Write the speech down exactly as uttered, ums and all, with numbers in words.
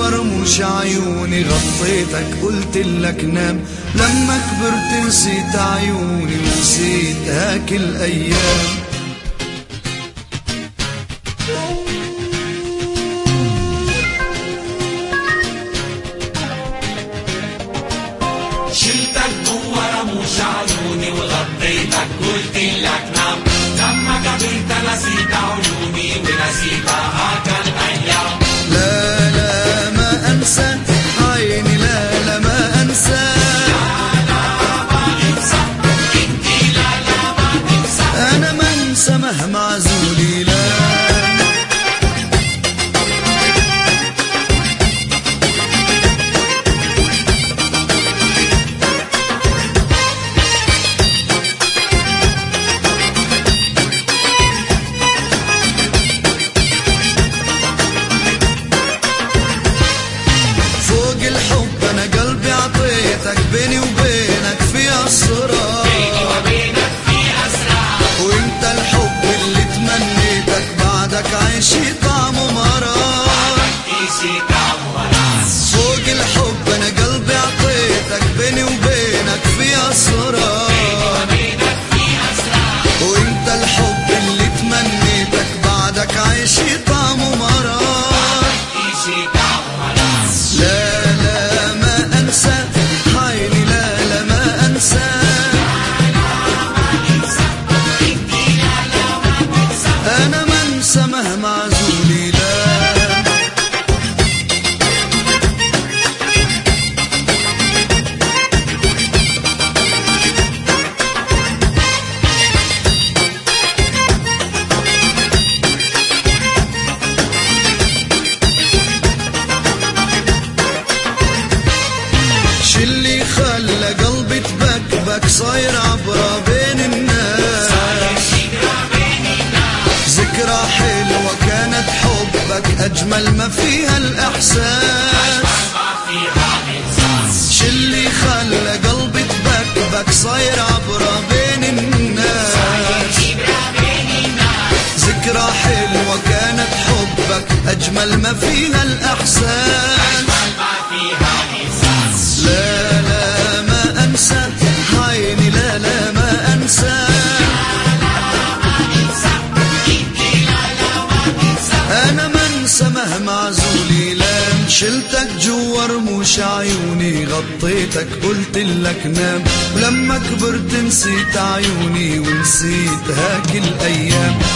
رموش عيوني، غطيتك قلت لك نام، لما كبرت نسيت عيوني ونسيت هاك الأيام. شلتك جوا رموش عيوني وغطيتك قلت لك نام، لما كبرت نسيت عيوني ونسيت هاك الأيام. لا لا ما أنسى عيني، لا لا ما أنسى، لا لا ما انسى انتي، لا لا ما تنسى، أنا ما أنسى مهما عزولي. لا بيني وبينك في أسرار، بيني وبينك في أسرار، وانت الحب اللي تمنيتك بعدك عيشي طعمه مرار، عيشي طعمه مرار. فوق الحب أنا قلبي عطيتك، بيني وبينك في أسرار، بيني وبينك في أسرار، وانت الحب اللي تمنيتك بعدك عيشي طعمه مرار، عيشي طعمه مرار. لا لا ما أنسى عيني، لا لا ما أنسى، أنا ما أنسى مهما عزولي. لا شلي خلى قلبي تبكبك، صاير عبرة بين الناس، ذكرى حلوة كانت حبك أجمل ما فيها الإحساس. شلي خلى قلبي تبكبك، صاير عبرة بين الناس، ذكرى حلوة كانت حبك أجمل ما فيها الإحساس. لا لا ما أنسى عيني، لا لا ما أنسى، أنا ما أنسى مهما عزولي. لا شلتك جوا رموش عيوني، غطيتك قلت لك نام، ولما كبرت نسيت عيوني ونسيت هاك الأيام.